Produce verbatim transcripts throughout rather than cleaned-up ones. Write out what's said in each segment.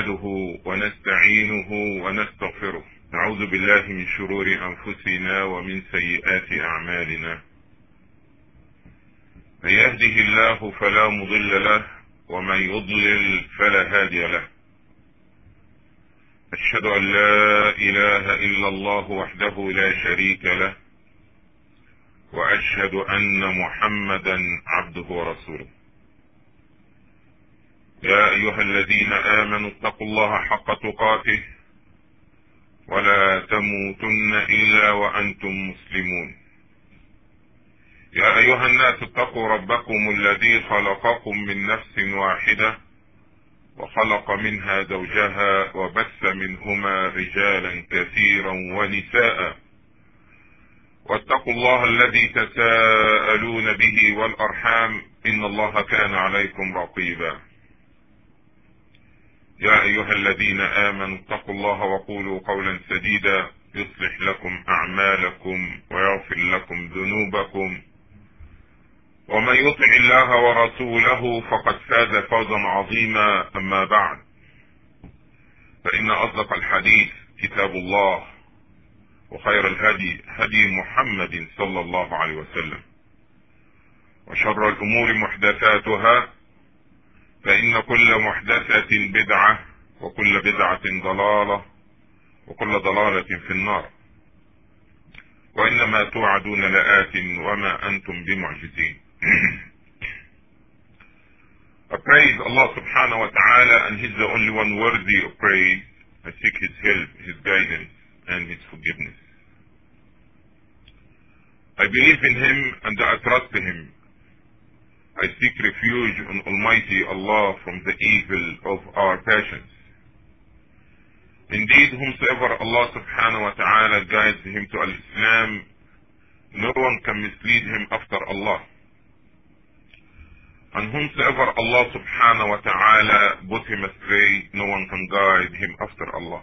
نحمده ونستعينه ونستغفره. نعوذ بالله من شرور أنفسنا ومن سيئات أعمالنا. من يهده الله فلا مضل له ومن يضلل فلا هادي له. أشهد أن لا إله إلا الله وحده لا شريك له، وأشهد أن محمدا عبده ورسوله. يا أيها الذين آمنوا اتقوا الله حق تقاته ولا تموتن إلا وأنتم مسلمون. يا أيها الناس اتقوا ربكم الذي خلقكم من نفس واحدة وخلق منها زوجها وبث منهما رجالا كثيرا ونساء، واتقوا الله الذي تساءلون به والأرحام إن الله كان عليكم رقيبا. يا أيها الذين آمنوا اتقوا الله وقولوا قولا سديدا يصلح لكم أعمالكم ويغفر لكم ذنوبكم، ومن يطع الله ورسوله فقد فاز فوزا عظيما. أما بعد، فإن أصدق الحديث كتاب الله، وخير الهدي هدي محمد صلى الله عليه وسلم، وشر الأمور محدثاتها، فإن كل محدثة بدعة وكل بدعة ضلالة وكل ضلالة في النار. وإنما توعدون لآت وما أنتم بمعجزين. I praise Allah subhanahu wa ta'ala, and He's the only one worthy of praise. I seek His help, His guidance, and His forgiveness. I believe in Him and I trust Him. I seek refuge on Almighty Allah from the evil of our passions. Indeed, whomsoever Allah subhanahu wa ta'ala guides him to Al-Islam, no one can mislead him after Allah. And whomsoever Allah subhanahu wa ta'ala put him astray, no one can guide him after Allah.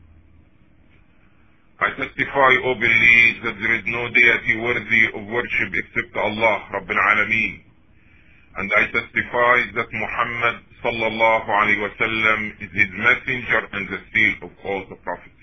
I testify, O believe, that there is no deity worthy of worship except Allah, Rabbil Alameen. And I testify that Muhammad sallallahu alayhi wa sallam is his messenger and the seal of all the prophets.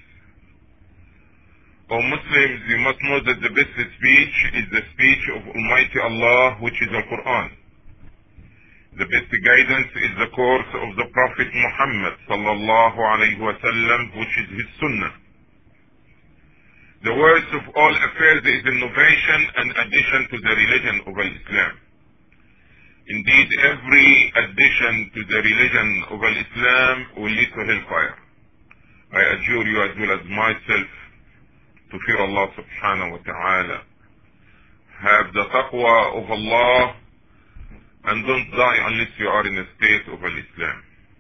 O Muslims, you must know that the best speech is the speech of Almighty Allah, which is the Quran. The best guidance is the course of the Prophet Muhammad sallallahu alayhi wa sallam, which is his sunnah. The worst of all affairs is innovation and addition to the religion of Islam. Indeed, every addition to the religion of Islam will lead to hellfire. I adjure you as well as myself to fear Allah subhanahu wa ta'ala. Have the taqwa of Allah and don't die unless you are in a state of Islam.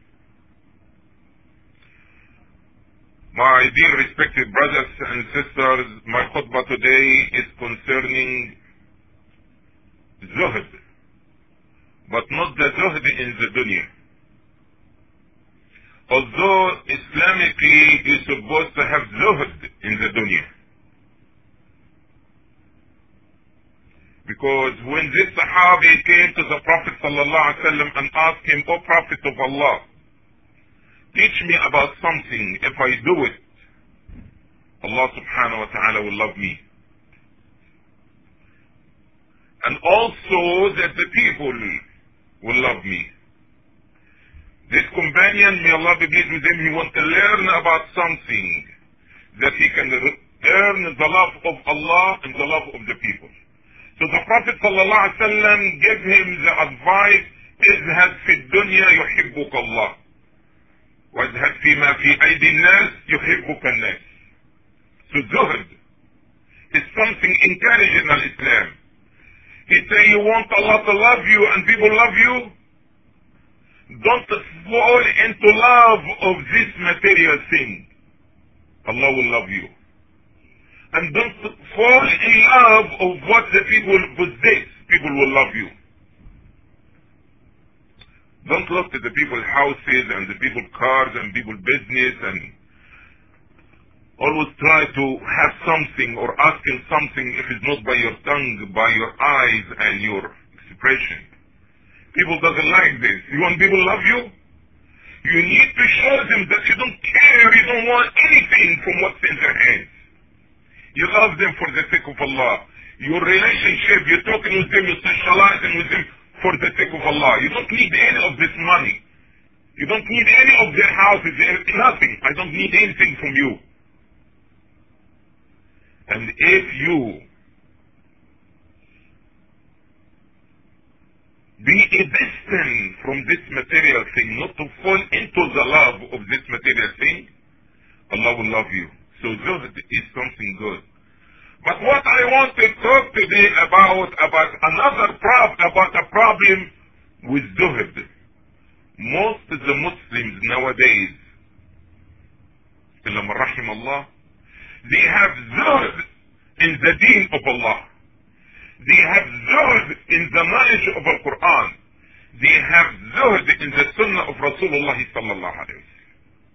My dear respected brothers and sisters, my khutbah today is concerning zuhd, but not the zuhd in the dunya. Although Islamically you're supposed to have zuhd in the dunya. Because when this Sahabi came to the Prophet sallallahu alaihi wasallam and asked him, O Prophet of Allah, teach me about something, if I do it, Allah subhanahu wa ta'ala will love me. And also that the people will love me. This companion, may Allah be pleased with him, he wants to learn about something that he can earn the love of Allah and the love of the people. So the Prophet sallallahu alaihi wasallam gave him the advice, اذهب في الدنيا يحبك الله واذهب فيما في أيدي الناس يحبك الناس. So zuhd is something encouraged in Islam. He say you want Allah to love you and people love you, don't fall into love of this material thing. Allah will love you. And don't fall in love of what the people possess. People will love you. Don't look at the people's houses and the people's cars and people's business and always try to have something or asking something if it's not by your tongue, by your eyes and your expression. People doesn't like this. You want people to love you? You need to show them that you don't care, you don't want anything from what's in their hands. You love them for the sake of Allah. Your relationship, you're talking with them, you're socializing with them for the sake of Allah. You don't need any of this money. You don't need any of their houses, nothing. I don't need anything from you. And if you be a distance from this material thing, not to fall into the love of this material thing, Allah will love you. So zuhd is something good. But what I want to talk today about, about another problem, about a problem with zuhd. Most of the Muslims nowadays, illa man rahim Allah, they have zuhd in the deen of Allah. They have zuhd in the knowledge of the Quran. They have zuhd in the sunnah of Rasulullah sallallahu alayhi wa sallam.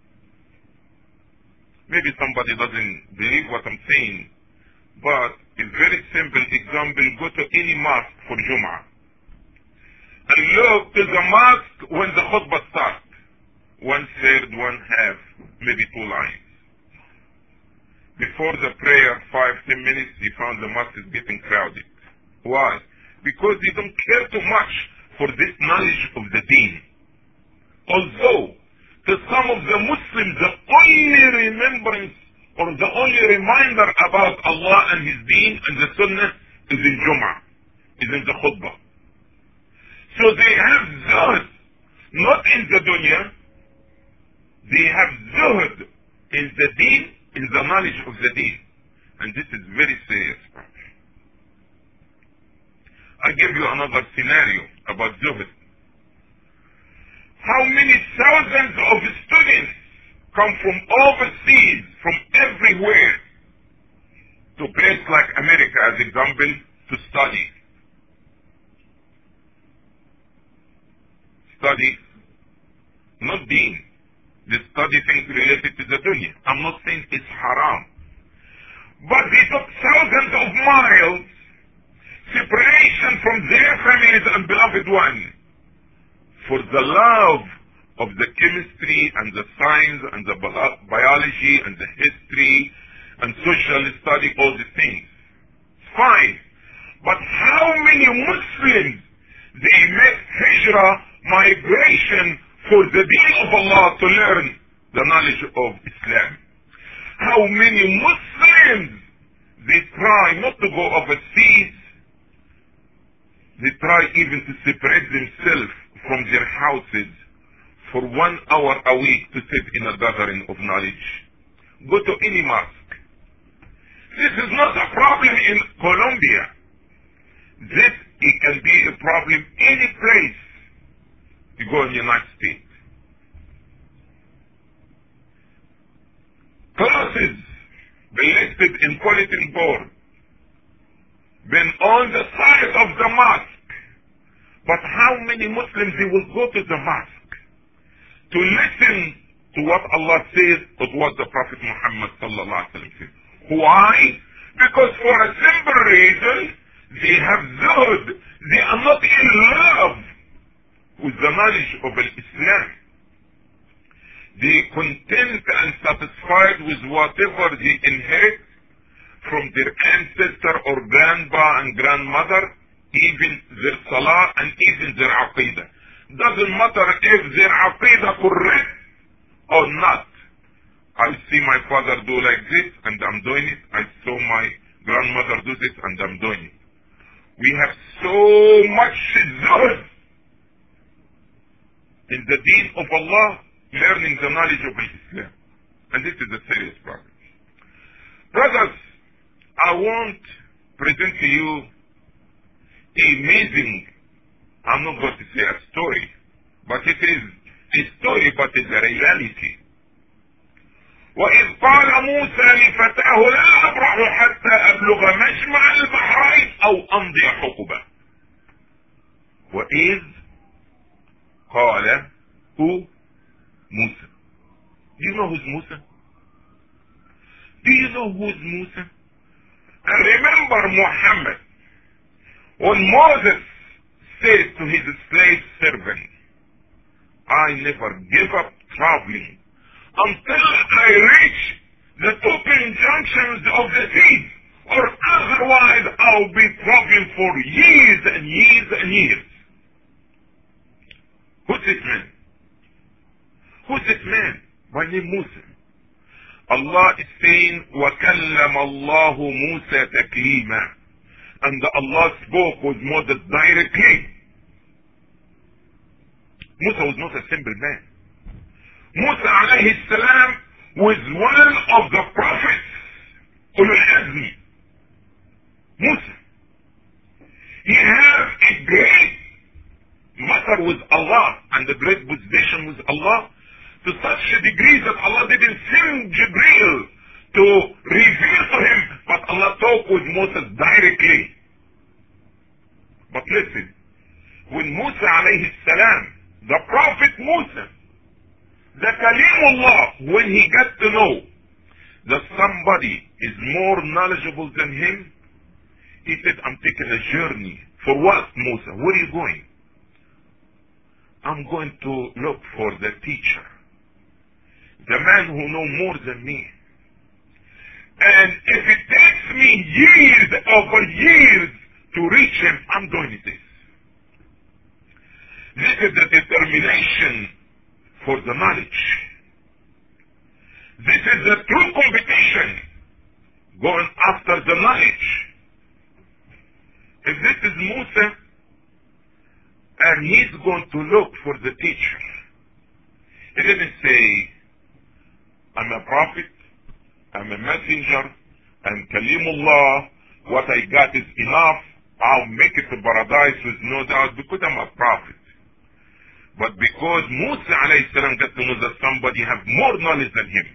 Maybe somebody doesn't believe what I'm saying, but a very simple example, go to any mosque for Jum'ah. And look to the mosque when the khutbah starts. One third, one half, maybe two lines. Before the prayer, five, ten minutes, you found the mosque is getting crowded. Why? Because they don't care too much for this knowledge of the deen. Although, to some of the Muslims, the only remembrance or the only reminder about Allah and His deen and the Sunnah is in Jum'ah, is in the khutbah. So they have zuhd, not in the dunya, they have zuhd in the deen, in the knowledge of the deen. And this is very serious. I give you another scenario about zuhd. How many thousands of students come from overseas, from everywhere, to a place like America, as example, to study. Study, not deen. They study things related to the dunya. I'm not saying it's haram. But they took thousands of miles, separation from their families and beloved ones, for the love of the chemistry and the science and the biology and the history and social study, all these things. Fine. But how many Muslims, they make hijrah, migration for the deen of Allah to learn the knowledge of Islam? How many Muslims, they try not to go overseas, they try even to separate themselves from their houses for one hour a week to sit in a gathering of knowledge. Go to any mosque. This is not a problem in Colombia. This it can be a problem any place you go in the United States. Classes been listed in bulletin board, been on the side of the mosque. But how many Muslims they will go to the mosque to listen to what Allah says or what the Prophet Muhammad sallallahu alaihi wasallam says? Why? Because for a simple reason, they have zuhd. They are not in love with the knowledge of Islam. They content and satisfied with whatever they inherit from their ancestor or grandpa and grandmother, even their salah and even their aqidah. Doesn't matter if their aqidah correct or not. I see my father do like this and I'm doing it. I saw my grandmother do this and I'm doing it. We have so much zuhd in the deen of Allah, learning the knowledge of Islam. And this is a serious problem. Brothers, I want to present to you amazing, I'm not going to say a story, but it is a story, but it's a reality. وإذ قال موسى لفتاه لا أبرح حتى أبلغ مجمع البحرين أو أمضي حقبة. وإذ قال who? Musa. Do you know who's Musa? Do you know who's Musa? And remember Muhammad, when Moses said to his slave servant, I never give up traveling until I reach the two conjunctions of the seas, or otherwise I'll be traveling for years and years and years. Who's this man? Who's this man? By name Musa. Allah is saying, وَكَلَّمَ اللَّهُ مُوسَى تَكْلِيمًا. And Allah spoke with Moses directly. Musa was not a simple man. Musa alayhi salam was one of the prophets, Ulul Azmi. Musa. He had a great matter with Allah and a great position with Allah, to such a degree that Allah didn't send Jibreel to reveal to him, but Allah talked with Moses directly. But listen, when Musa alayhi salam, the prophet Musa, the Kalimullah, when he got to know that somebody is more knowledgeable than him, he said, I'm taking a journey. For what, Musa? Where are you going? I'm going to look for the teacher, the man who knows more than me. And if it takes me years over years to reach him, I'm doing this. This is the determination for the knowledge. This is the true competition, going after the knowledge. If this is Musa, and he's going to look for the teacher, he didn't say, I'm a prophet, I'm a messenger, I'm Kalimullah, what I got is enough, I'll make it to paradise with no doubt because I'm a prophet. But because Musa alayhi salam got to know that somebody have more knowledge than him.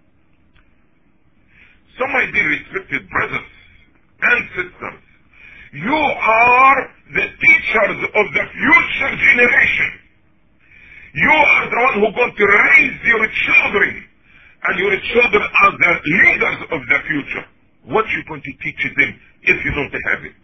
So my dear respected brothers and sisters, you are the teachers of the future generation. You are the one who's going to raise your children, and your children are the leaders of the future. What are you going to teach them if you don't have it?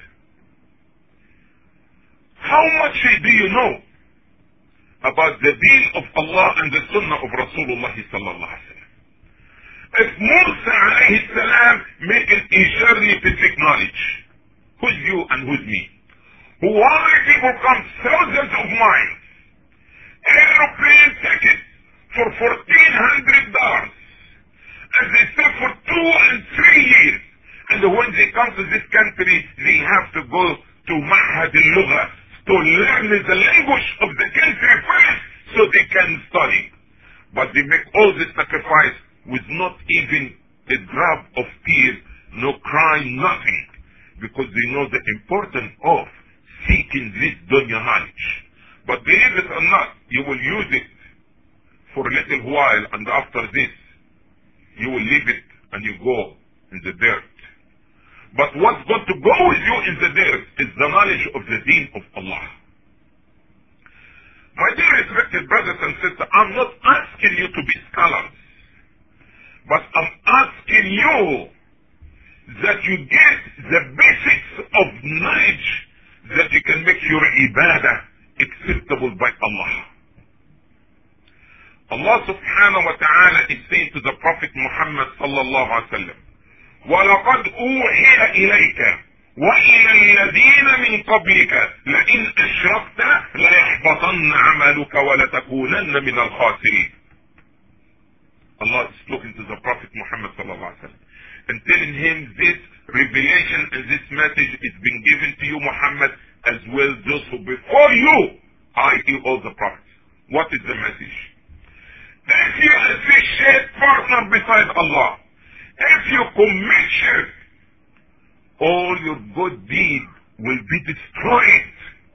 How much do you know about the deen of Allah and the sunnah of Rasulullah sallallahu alaihi wasallam? If Musa alayhi salam making a journey to seek knowledge, who's you and who's me? Why people come thousands of miles, aeroplane tickets for fourteen hundred dollars, and they stay for two and three years, and when they come to this country, they have to go to Ma'had al-Lugha to learn the language of the country first, so they can study. But they make all this sacrifice with not even a drop of tears, no crying, nothing, because they know the importance of seeking this dunya knowledge. But believe it or not, you will use it for a little while, and after this, you will leave it and you go in the dirt. But what's going to go with you in the dirt is the knowledge of the deen of Allah. My dear respected brothers and sisters, I'm not asking you to be scholars, but I'm asking you that you get the basics of knowledge that you can make your ibadah acceptable by Allah. Allah subhanahu wa ta'ala is saying to the Prophet Muhammad sallallahu alaihi wasallam, وَلَقَدْ أُوحِيَ إِلَيْكَ وَإِلَى الَّذِينَ مِنْ قَبْلِكَ لَئِنْ أَشْرَكْتَ لَيَحْبَطَنَّ عَمَلُكَ وَلَتَكُونَنَّ مِنَ الْخَاسِرِينَ. Allah is talking to the Prophet Muhammad sallallahu alaihi wasallam and telling him this revelation and this message is being given to you, Muhammad, as well those who before you, that is all the prophets. What is the message? If you associate partner beside Allah, if you commit shirk, all your good deeds will be destroyed.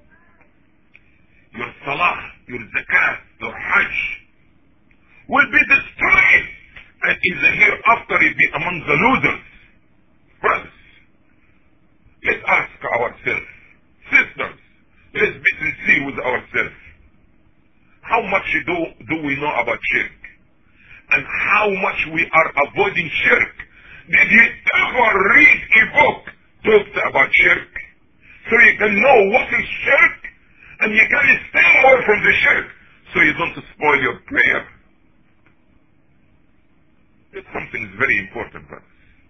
Your salah, your zakat, your hajj will be destroyed, and in the hereafter you'll be among the losers. Brothers, let's ask ourselves, sisters, let's be sincere with ourselves. How much do, do we know about shirk? And how much we are avoiding shirk? Did you ever read a book talked about shirk? So you can know what is shirk, and you can stay away from the shirk, so you don't spoil your prayer. something is very important, brothers.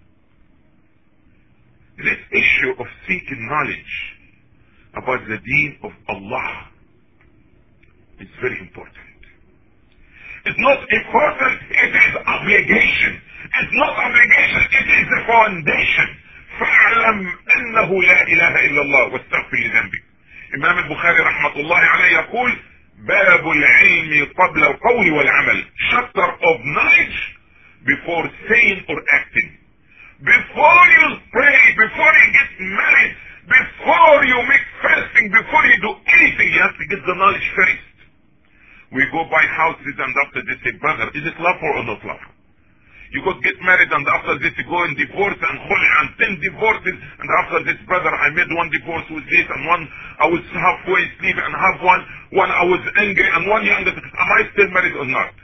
This issue of seeking knowledge about the deen of Allah is very important. It's not important, it is obligation. It's not obligation, it is the foundation. فاعلم انه لا اله الا الله واستغفر لذنبك. امام البخاري رحمة الله عليه يقول باب العلم قبل القول والعمل. Chapter of knowledge before saying or acting. Before you pray, before you get married, before you make fasting, before you do anything, you have to get the knowledge first. We go buy houses and after this say, brother, is it lawful or not lawful? You go get married and after this you go and divorce and khuli and ten divorces, and after this, brother, I made one divorce with this and one I was halfway asleep and half one, one I was angry and one younger. Am I still married or not?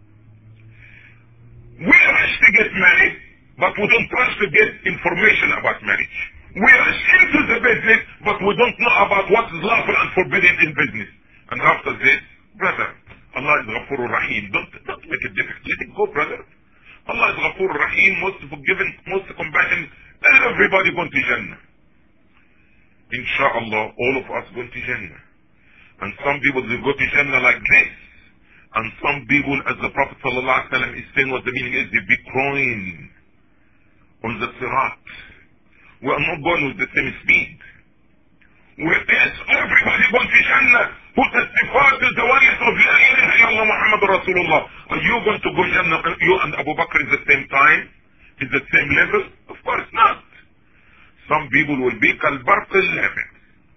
We rush to get married, but we don't rush to get information about marriage. We rush into the business, but we don't know about what is lawful and forbidden in business. And after this, brother, Allah is Ghafur Rahim. Don't, don't make it difficult. Let it go, brother. Allah is Ghafur Rahim, most forgiving, most compassionate. Everybody going to Jannah. Insha'Allah, all of us going to Jannah. And some people will go to Jannah like this. And some people, as the Prophet Sallallahu Alaihi Wasallam is saying what the meaning is, they be crawling on the Sirat. We are not going with the same speed. With this, everybody going to Jannah who testifies to the oneness of La ilaha illallah Muhammad Rasulullah. Are you going to go Jannah, you and Abu Bakr at the same time? Is the same level? Of course not. Some people will be kalbarq al-level.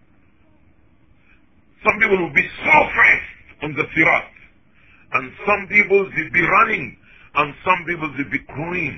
Some people will be so fast on the Sirat. And some people will be running. And some people will be crying.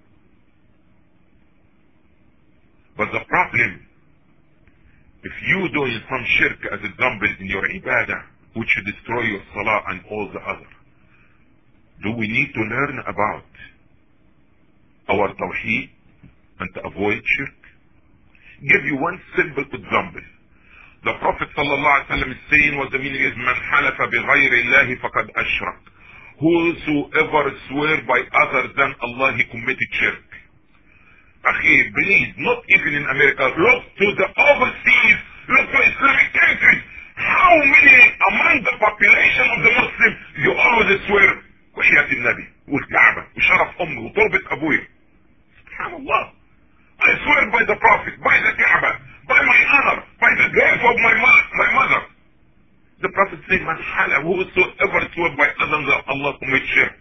But the problem, if you doing some shirk as example in your ibadah, which will destroy your salah and all the other, do we need to learn about our tawheed and to avoid shirk? Give you one simple example. The Prophet sallallahu alaihi wasallam is saying what the meaning is, man halafa bi ghayri Allahi faqad ashrak. Whosoever swear by other than Allah, he committed shirk. Akhi, please, not even in America, look to the overseas, look to Islamic countries. How many among the population of the Muslims you always swear, وحياة النبي والكعبة وشرف أمي وتربة أبوي. Subhanallah. I swear by the Prophet, by the Kaaba, by my honor, by the grave of my, ma my mother. The Prophet said, man hala, whosoever swear by others than Allah commit shirk.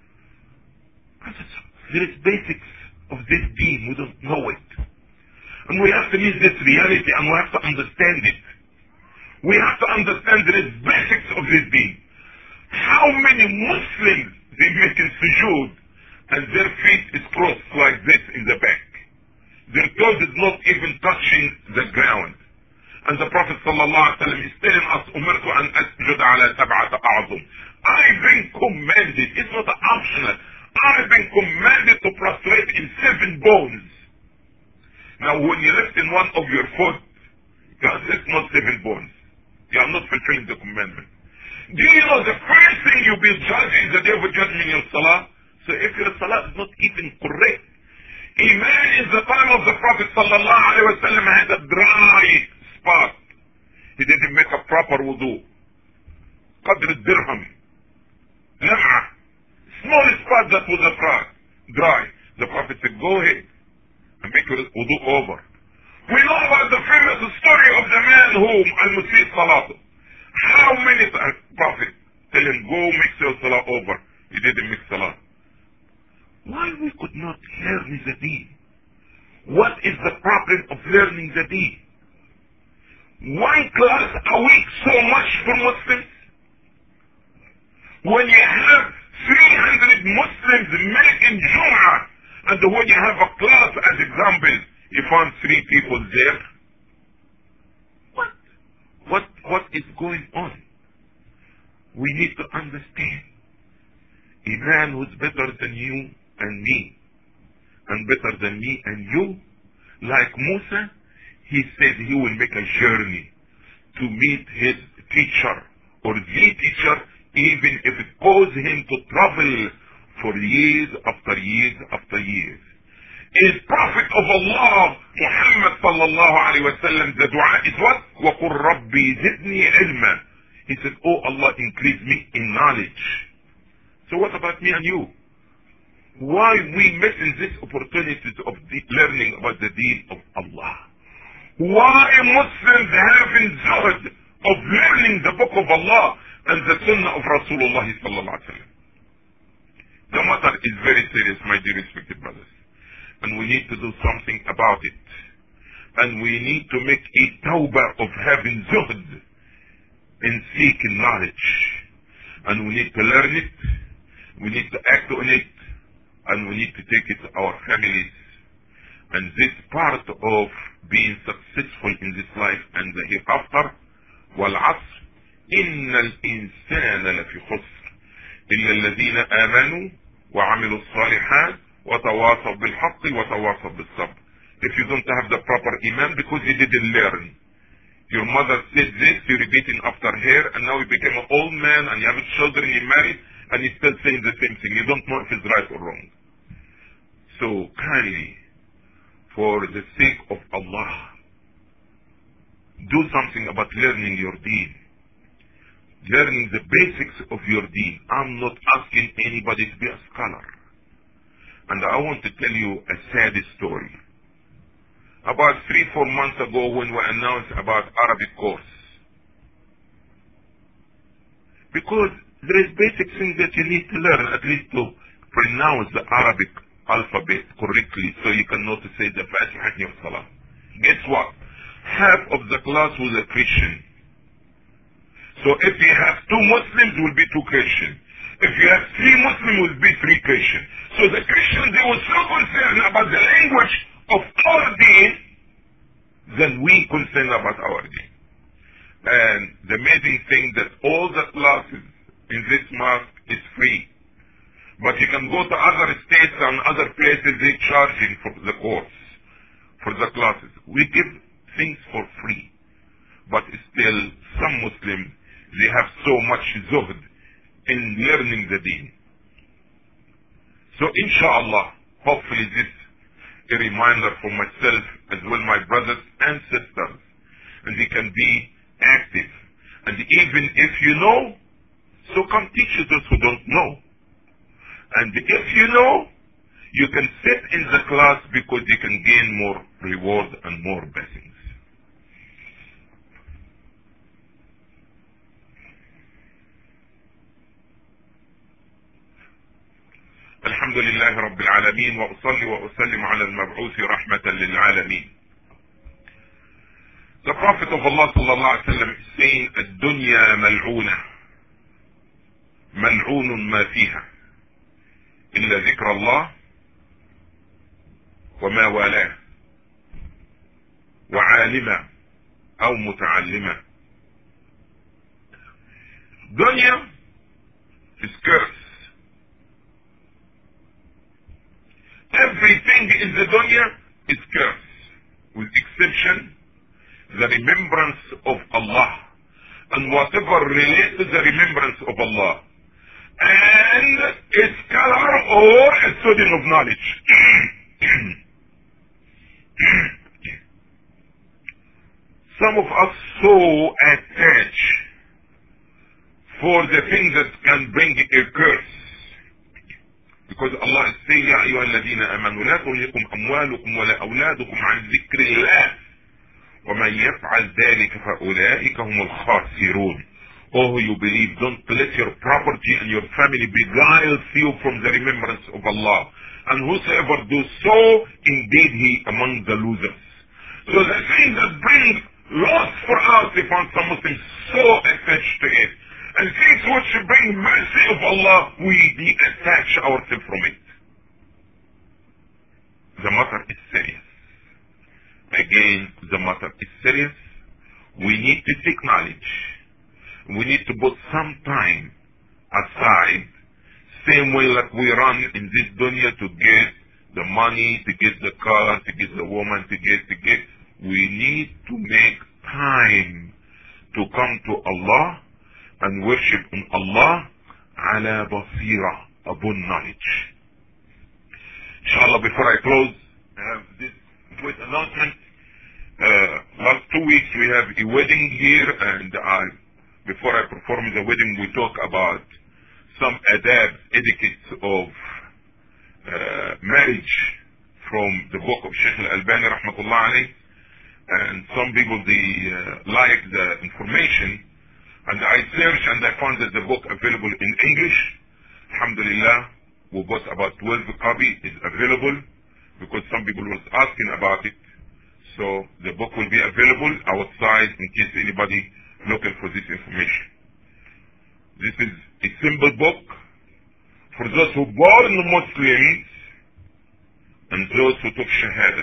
There is basics of this deen, we don't know it. And we have to meet this reality and we have to understand it. We have to understand there is basics of this deen. How many Muslims they make in sujood and their feet is crossed like this in the back? Their toes is not even touching the ground. And the Prophet sallallahu alaihi wasallam is telling us, umirtu an asjud ala sab'ata a'zum. I've been commanded, it's not optional, I've been commanded to prostrate in seven bones. Now when you lift in one of your foot, you are lift not seven bones. You are not fulfilling the commandment. Do you know the first thing you'll be judged is the day of judgment in your salah? So if your salah is not even correct, Iman is the time of the Prophet sallallahu alaihi wasallam had a dry spot. He didn't make a proper wudu. Qadr dirham. Lam'a. Small spot that was a dry. The Prophet said, go ahead and make your wudu over. We know about the famous story of the man who al-Musi salatu. How many times Prophet tell him, go make your salah over. He didn't make salah. Why we could not learn the deen? What is the problem of learning the deen? One class a week so much for Muslims? When you have three hundred Muslims making Jum'ah, and when you have a class as example, you find three people there. What? What, what is going on? We need to understand. A man who's better than you and me, and better than me and you, like Musa, he said he will make a journey to meet his teacher or the teacher, even if it causes him to travel for years after years after years. Is Prophet of Allah, Muhammad sallallahu alayhi wa sallam, the dua is what? وَقُلْ رَبِّي زِدْنِي عِلْمًا. He said, oh Allah, increase me in knowledge. So what about me and you? Why we missing this opportunities of learning about the deen of Allah? Why Muslims having zuhd of learning the book of Allah and the sunnah of Rasulullah sallallahu alayhi wa sallam? The matter is very serious, my dear respected brothers. And we need to do something about it. And we need to make a tawbah of having zuhd in seeking knowledge. And we need to learn it. We need to act on it. And we need to take it to our families. And this part of being successful in this life and the hereafter. وَالْعَصْرِ إِنَّ الْإِنسَانَ لَفِي خُسْرٍ إِلَّا الَّذِينَ آمَنُوا وَعَمِلُوا الصَّالِحَاتِ وَتَوَاصَوْا بِالْحَقِّ وَتَوَاصَوْا بِالصَّبْرِ. If you don't have the proper iman because you didn't learn. Your mother said this, you're repeating after her, and now you became an old man and you have children, you married, and you're still saying the same thing. You don't know if it's right or wrong. So kindly, for the sake of Allah, do something about learning your deen. Learning the basics of your deen. I'm not asking anybody to be a scholar. And I want to tell you a sad story. About three, four months ago when we announced about Arabic course. Because there is basic things that you need to learn, at least to pronounce the Arabic alphabet correctly so you can know to say the Fatiha in your Salah. Guess what? Half of the class was a Christian. So if you have two Muslims, will be two Christians. If you have three Muslims, will be three Christians. So the Christians, they were so concerned about the language of our deen than we concerned about our deen. And the amazing thing that all the classes in this mosque is free. But you can go to other states and other places, they're charging for the course, for the classes. We give things for free. But still, some Muslims, they have so much zuhd in learning the deen. So inshallah, hopefully this a reminder for myself as well my brothers and sisters, and they can be active. And even if you know, so come teach those who don't know. And if you know, you can sit in the class because you can gain more reward and more blessings. الحمد لله رب العالمين وأصلي وأسلم على المبعوث رحمة للعالمين. The Prophet of Allah sallallahu alaihi wasallam is saying, الدنيا ملعونة ملعون ما فيها إلا ذكر الله وما والاه وعالما أو متعلما. Dunya is cursed. Everything in the dunya is cursed, with exception the remembrance of Allah and whatever relates to the remembrance of Allah and a scholar or a student of knowledge. Some of us so attached for the thing that can bring a curse. Because Allah is saying, يا أيها الذين آمنوا لا تلهكم أموالكم ولا أولادكم عن ذكر الله ومن يفعل ذلك فأولئك هم الخاسرون. Oh, you believe, don't let your property and your family beguile you from the remembrance of Allah. And whosoever does so, indeed he among the losers. So the thing that brings loss for us, if some Muslims so attached to it, and things which bring mercy of Allah, we detach ourselves from it. The matter is serious. Again, the matter is serious. We need to seek knowledge. We need to put some time aside, same way like we run in this dunya to get the money, to get the car, to get the woman, to get, to get. We need to make time to come to Allah and worship in Allah ala basira, upon knowledge. Inshallah, before I close, I have this quick announcement. Uh, last two weeks we have a wedding here, and I, before I perform the wedding, we talk about some adab, etiquettes of uh, marriage from the book of Sheikh Al-Albani rahmatullah alayh. And some people, they uh, like the information, and I searched and I found that the book available in English. Alhamdulillah, we bought about twelve copies, is available, because some people was asking about it. So the book will be available outside in case anybody looking for this information. This is a simple book for those who born Muslims and those who took Shahada,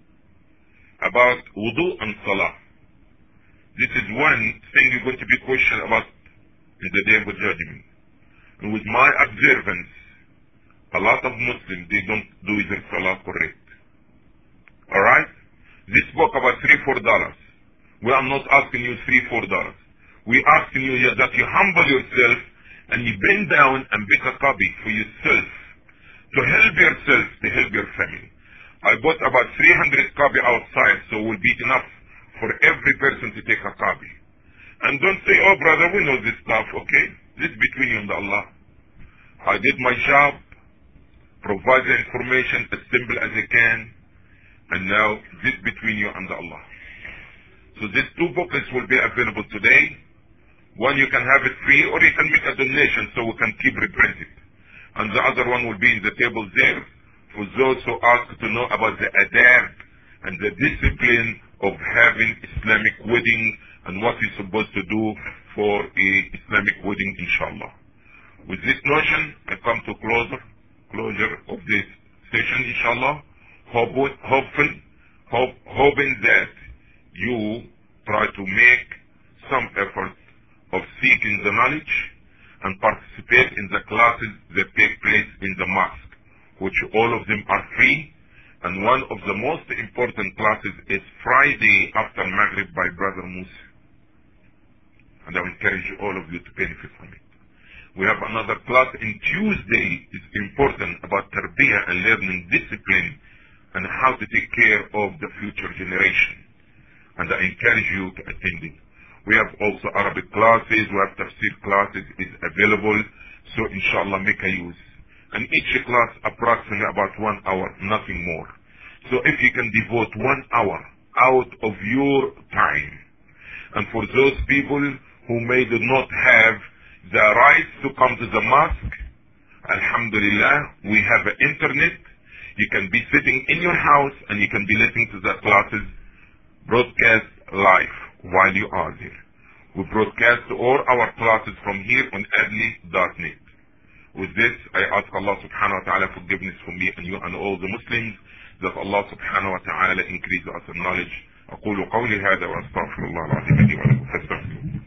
about wudu and salah. This is one thing you're going to be questioned about in the day of judgment. And with my observance, a lot of Muslims, they don't do their salah correct. Alright? This book about three, four dollars. We are not asking you three, four dollars. We asking you that you humble yourself and you bend down and make a copy for yourself, to help yourself, to help your family. I bought about three hundred copies outside, so it will be enough for every person to take a copy. And don't say, oh brother, we know this stuff, okay? This is between you and Allah. I did my job, provide the information as simple as I can, and now this between you and Allah. So these two booklets will be available today. One you can have it free, or you can make a donation so we can keep reprint it. And the other one will be in the table there for those who ask to know about the adab and the discipline of having Islamic wedding and what you're supposed to do for a Islamic wedding, inshallah. With this notion, I come to closure, closure of this session, inshallah. Hope, hopeful, hope, hoping that you try to make some effort of seeking the knowledge and participate in the classes that take place in the mosque, which all of them are free. And one of the most important classes is Friday after Maghrib by Brother Musa. And I encourage all of you to benefit from it. We have another class in Tuesday, is important, about tarbiyah and learning discipline and how to take care of the future generation. And I encourage you to attend it. We have also Arabic classes, we have tafsir classes is available, so inshallah make a use. And each class approximately about one hour, nothing more. So if you can devote one hour out of your time, and for those people who may not have the right to come to the mosque, alhamdulillah, we have an internet. You can be sitting in your house and you can be listening to the classes broadcast live while you are there. We broadcast all our classes from here on adli dot net. With this, I ask Allah subhanahu wa ta'ala forgiveness for me and you and all the Muslims, that Allah subhanahu wa ta'ala increase us in knowledge. أقول قولي هذا وأستغفر الله العظيم لي ولكم فاستغفروه.